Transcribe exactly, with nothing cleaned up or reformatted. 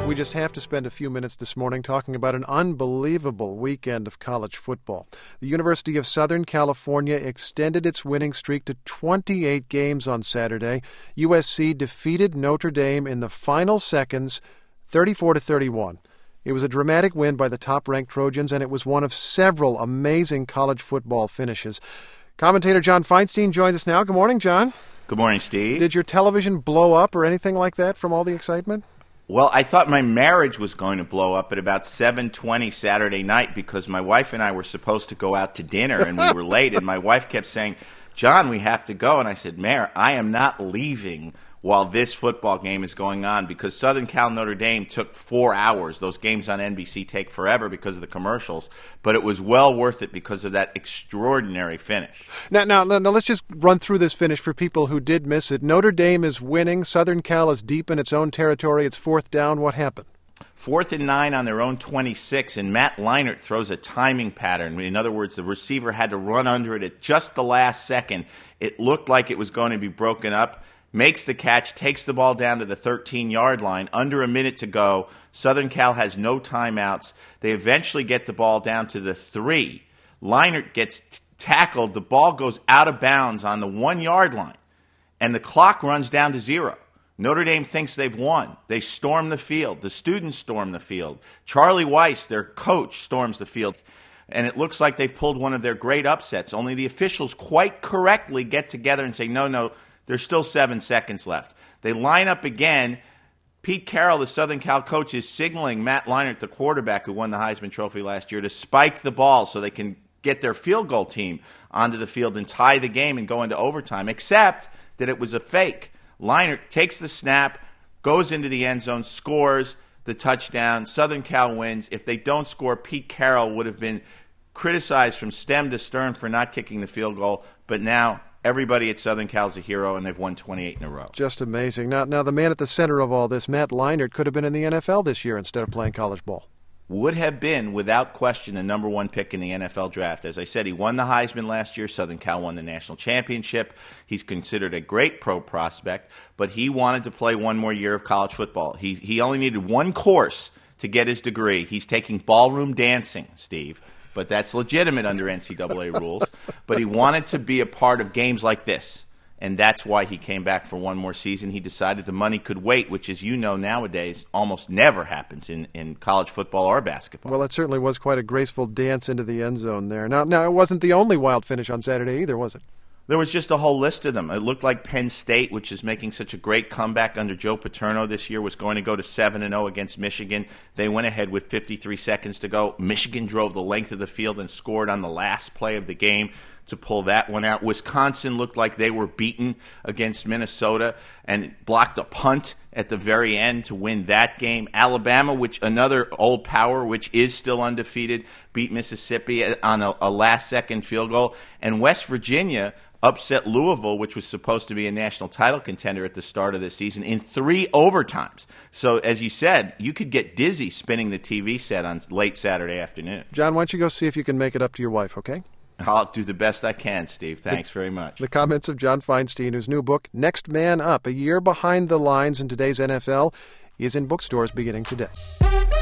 We just have to spend a few minutes this morning talking about an unbelievable weekend of college football. The University of Southern California extended its winning streak to twenty-eight games on Saturday. U S C defeated Notre Dame in the final seconds, thirty-four to thirty-one. It was a dramatic win by the top-ranked Trojans, and it was one of several amazing college football finishes. Commentator John Feinstein joins us now. Good morning, John. Good morning, Steve. Did your television blow up or anything like that from all the excitement? Well, I thought my marriage was going to blow up at about seven twenty Saturday night because my wife and I were supposed to go out to dinner, and we were late, and my wife kept saying, John, we have to go. And I said, Mare, I am not leaving while this football game is going on, because Southern Cal Notre Dame took four hours. Those games on N B C take forever because of the commercials, but it was well worth it because of that extraordinary finish. Now, now, now let's just run through this finish for people who did miss it. Notre Dame is winning. Southern Cal is deep in its own territory. It's fourth down. What happened? Fourth and nine on their own twenty-six, and Matt Leinart throws a timing pattern. In other words, the receiver had to run under it at just the last second. It looked like it was going to be broken up. Makes the catch, takes the ball down to the thirteen-yard line. Under a minute to go. Southern Cal has no timeouts. They eventually get the ball down to the three. Leinart gets t- tackled. The ball goes out of bounds on the one-yard line, and the clock runs down to zero. Notre Dame thinks they've won. They storm the field. The students storm the field. Charlie Weiss, their coach, storms the field. And it looks like they've pulled one of their great upsets. Only the officials quite correctly get together and say, no, no, there's still seven seconds left. They line up again. Pete Carroll, the Southern Cal coach, is signaling Matt Leinart, the quarterback who won the Heisman Trophy last year, to spike the ball so they can get their field goal team onto the field and tie the game and go into overtime, except that it was a fake. Leinart takes the snap, goes into the end zone, scores the touchdown. Southern Cal wins. If they don't score, Pete Carroll would have been criticized from stem to stern for not kicking the field goal, but now everybody at Southern Cal is a hero, and they've won twenty-eight in a row. Just amazing. Now, now the man at the center of all this, Matt Leinart, could have been in the N F L this year instead of playing college ball. Would have been, without question, the number one pick in the N F L draft. As I said, he won the Heisman last year. Southern Cal won the national championship. He's considered a great pro prospect, but he wanted to play one more year of college football. He, he only needed one course to get his degree. He's taking ballroom dancing, Steve. But that's legitimate under N C double A rules. But he wanted to be a part of games like this, and that's why he came back for one more season. He decided the money could wait, which, as you know, nowadays almost never happens in, in college football or basketball. Well, it certainly was quite a graceful dance into the end zone there. Now, now it wasn't the only wild finish on Saturday either, was it? There was just a whole list of them. It looked like Penn State, which is making such a great comeback under Joe Paterno this year, was going to go to seven and oh against Michigan. They went ahead with fifty-three seconds to go. Michigan drove the length of the field and scored on the last play of the game to pull that one out. Wisconsin looked like they were beaten against Minnesota and blocked a punt at the very end to win that game. Alabama, which another old power, which is still undefeated, beat Mississippi on a, a last-second field goal. And West Virginia upset Louisville, which was supposed to be a national title contender at the start of the season, in three overtimes. So, as you said, you could get dizzy spinning the T V set on late Saturday afternoon. John, why don't you go see if you can make it up to your wife, okay? I'll do the best I can, Steve. Thanks very much. The comments of John Feinstein, whose new book, Next Man Up, A Year Behind the Lines in Today's N F L, is in bookstores beginning today.